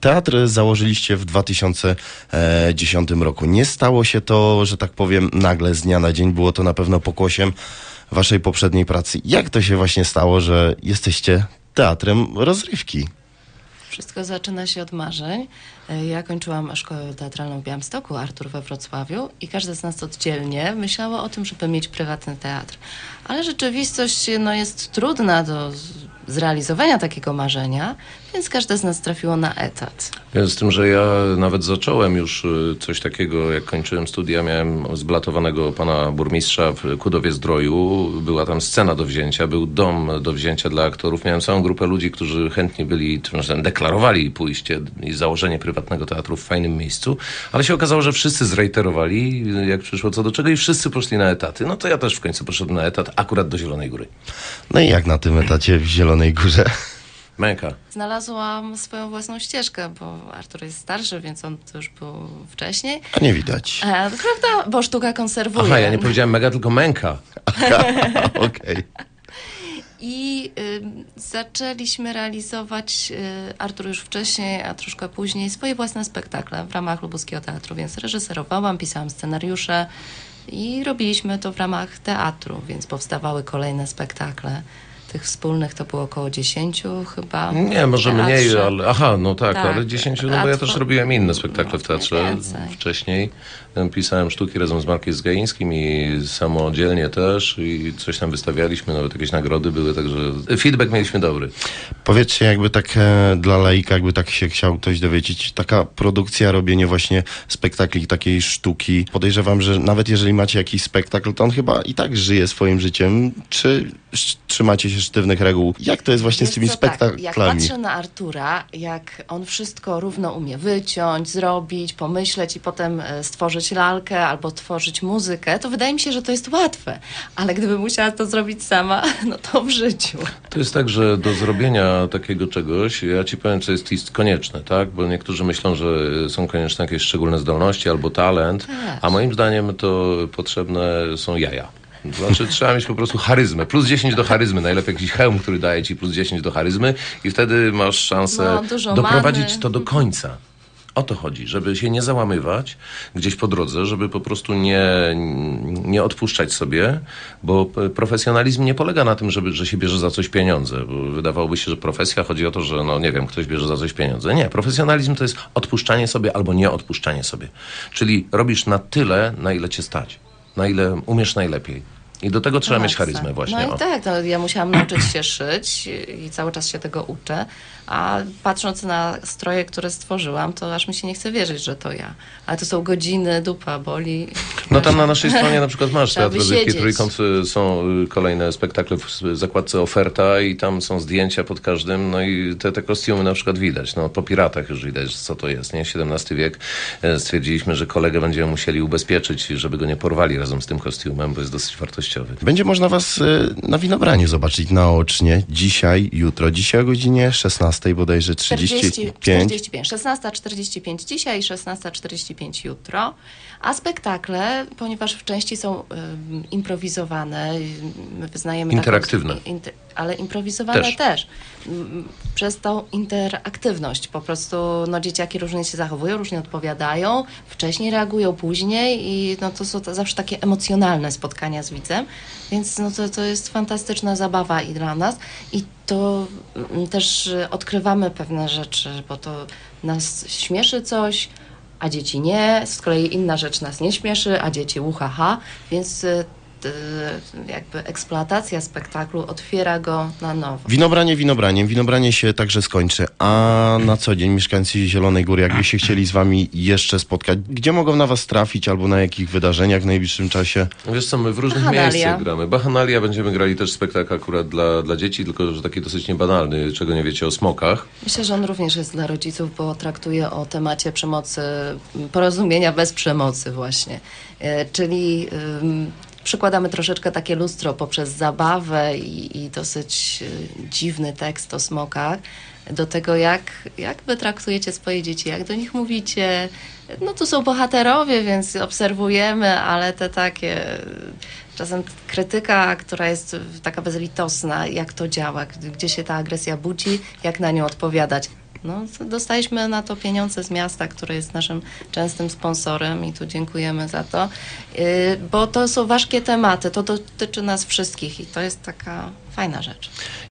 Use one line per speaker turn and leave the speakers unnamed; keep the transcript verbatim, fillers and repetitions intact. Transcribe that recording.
Teatr założyliście w dwa tysiące dziesiątym roku. Nie stało się to, że tak powiem, nagle z dnia na dzień. Było to na pewno pokłosiem waszej poprzedniej pracy. Jak to się właśnie stało, że jesteście teatrem rozrywki?
Wszystko zaczyna się od marzeń. Ja kończyłam szkołę teatralną w Białymstoku, Artur we Wrocławiu i każda z nas oddzielnie myślała o tym, żeby mieć prywatny teatr. Ale rzeczywistość no, jest trudna do zrealizowania takiego marzenia, więc każde z nas trafiło na etat.
Z tym, że ja nawet zacząłem już coś takiego, jak kończyłem studia, miałem zblatowanego pana burmistrza w Kudowie-Zdroju. Była tam scena do wzięcia, był dom do wzięcia dla aktorów. Miałem całą grupę ludzi, którzy chętnie byli, deklarowali pójście i założenie prywatnego teatru w fajnym miejscu, ale się okazało, że wszyscy zrejterowali, jak przyszło co do czego i wszyscy poszli na etaty. No to ja też w końcu poszedłem na etat, akurat do Zielonej Góry.
No i jak na tym etacie w Zielonej Górze?
Męka.
Znalazłam swoją własną ścieżkę, bo Artur jest starszy, więc on to już był wcześniej.
A nie widać.
E, prawda, bo sztuka konserwuje.
Aha, ja nie powiedziałem mega, tylko męka.
Okej. Okay.
I y, zaczęliśmy realizować, y, Artur już wcześniej, a troszkę później, swoje własne spektakle w ramach Lubuskiego Teatru, więc reżyserowałam, pisałam scenariusze i robiliśmy to w ramach teatru, więc powstawały kolejne spektakle. Tych wspólnych to było około dziesięciu chyba.
Nie, może
teatrze.
mniej, ale aha, no tak,
Tak,
ale dziesięciu, no bo ja też robiłem inne spektakle w teatrze
więcej.
wcześniej. Pisałem sztuki razem z Markiem Zgaińskim i samodzielnie też i coś tam wystawialiśmy, nawet jakieś nagrody były, także feedback mieliśmy dobry.
Powiedzcie, jakby tak e, dla laika, jakby tak się chciał ktoś dowiedzieć, taka produkcja, robienie właśnie spektakli, takiej sztuki. Podejrzewam, że nawet jeżeli macie jakiś spektakl, to on chyba i tak żyje swoim życiem. Czy sz- trzymacie się sztywnych reguł? Jak to jest właśnie
Wiesz
z tymi
co, tak,
spektaklami?
jak patrzę na Artura, jak on wszystko równo umie wyciąć, zrobić, pomyśleć i potem e, stworzyć lalkę albo tworzyć muzykę, to wydaje mi się, że to jest łatwe. Ale gdybym musiała to zrobić sama, no to w życiu.
To jest tak, że do zrobienia takiego czegoś, ja ci powiem, co jest, jest konieczne, tak? Bo niektórzy myślą, że są konieczne jakieś szczególne zdolności albo talent,
Też.
a moim zdaniem to potrzebne są jaja. Znaczy trzeba mieć po prostu charyzmę. Plus dziesięć do charyzmy. Najlepiej jakiś hełm, który daje ci plus dziesięć do charyzmy i wtedy masz szansę
No, dużo
doprowadzić
mamy.
to do końca. O to chodzi, żeby się nie załamywać gdzieś po drodze, żeby po prostu nie, nie odpuszczać sobie, bo profesjonalizm nie polega na tym, żeby, że się bierze za coś pieniądze. Bo wydawałoby się, że profesja chodzi o to, że no nie wiem, ktoś bierze za coś pieniądze. Nie, profesjonalizm to jest odpuszczanie sobie albo nie odpuszczanie sobie. Czyli robisz na tyle, na ile cię stać, na ile umiesz najlepiej. I do tego trzeba
No
mieć
tak,
charyzmę właśnie.
No
o.
i tak, no, ja musiałam nauczyć się szyć i cały czas się tego uczę, a patrząc na stroje, które stworzyłam, to aż mi się nie chce wierzyć, że to ja. Ale to są godziny, dupa boli.
No tam na naszej stronie na przykład masz
Trzeba
Teatr Rozrywki
wysiedzieć.
Trójkąt, są kolejne spektakle w zakładce oferta i tam są zdjęcia pod każdym, no i te, te kostiumy na przykład widać, no po piratach już widać, co to jest, nie? siedemnasty wiek. E, Stwierdziliśmy, że kolegę będziemy musieli ubezpieczyć, żeby go nie porwali razem z tym kostiumem, bo jest dosyć wartościowy.
Będzie można was y, na Winobranie zobaczyć naocznie. Dzisiaj, jutro. Dzisiaj o godzinie szesnastej bodajże trzydzieści pięć.
czterdzieści pięć. szesnasta czterdzieści pięć dzisiaj i szesnasta czterdzieści pięć jutro. A spektakle, ponieważ w części są y, improwizowane, my wyznajemy
Interaktywne.
Taką, inter, ale improwizowane
Też.
też. M, Przez tą interaktywność. Po prostu no, dzieciaki różnie się zachowują, różnie odpowiadają, wcześniej reagują, później i no, to są to zawsze takie emocjonalne spotkania z widzem, więc no, to, to jest fantastyczna zabawa i dla nas. I to mm, też y, odkrywamy pewne rzeczy, bo to nas śmieszy coś, a dzieci nie. Z kolei inna rzecz nas nie śmieszy, a dzieci uhaha, więc y, y, jakby eksploatacja spektaklu otwiera go na nowo.
Winobranie winobraniem. Winobranie się także skończy. A na co dzień mieszkańcy Zielonej Góry, jakby się chcieli z wami jeszcze spotkać, gdzie mogą na was trafić albo na jakich wydarzeniach w najbliższym czasie?
Wiesz co, my w różnych
Bachanalia.
miejscach gramy. Bachanalia, będziemy grali też spektakl akurat dla, dla dzieci, tylko że taki dosyć niebanalny, czego nie wiecie o smokach.
Myślę, że on również jest dla rodziców, bo traktuje o temacie przemocy, porozumienia bez przemocy właśnie. E, czyli ym, przykładamy troszeczkę takie lustro poprzez zabawę i, i dosyć y, dziwny tekst o smokach do tego, jak, jak wy traktujecie swoje dzieci, jak do nich mówicie. No tu są bohaterowie, więc obserwujemy, ale te takie... Czasem krytyka, która jest taka bezlitosna, jak to działa, gdzie się ta agresja budzi, jak na nią odpowiadać. No, dostaliśmy na to pieniądze z miasta, które jest naszym częstym sponsorem i tu dziękujemy za to, yy, bo to są ważkie tematy, to dotyczy nas wszystkich i to jest taka fajna rzecz.